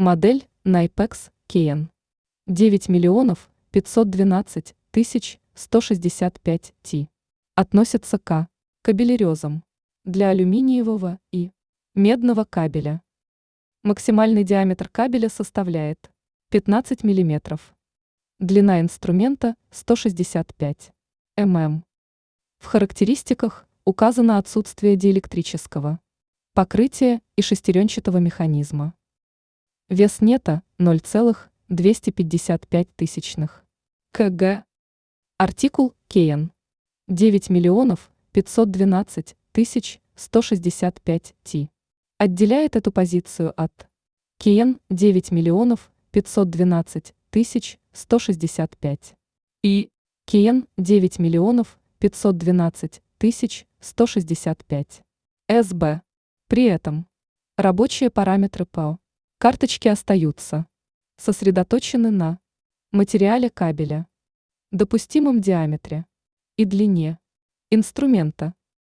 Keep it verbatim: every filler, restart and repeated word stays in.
Модель Nypex Cayenne. девять миллионов пятьсот двенадцать тысяч сто шестьдесят пять ти. Относится к кабелерезам для алюминиевого и медного кабеля. Максимальный диаметр кабеля составляет пятнадцать миллиметров. Длина инструмента сто шестьдесят пять миллиметров. В характеристиках указано отсутствие диэлектрического покрытия и шестеренчатого механизма. Вес нета ноль целых двести пятьдесят пять тысячных кг. Артикул Cayenne. девять миллионов пятьсот двенадцать тысяч сто шестьдесят пять ти. Отделяет эту позицию от Cayenne девять миллионов пятьсот двенадцать тысяч сто шестьдесят пять и Cayenne девять миллионов пятьсот двенадцать тысяч сто шестьдесят пять эс бэ. При этом рабочие параметры ПАО карточки остаются сосредоточены на материале кабеля, допустимом диаметре и длине инструмента.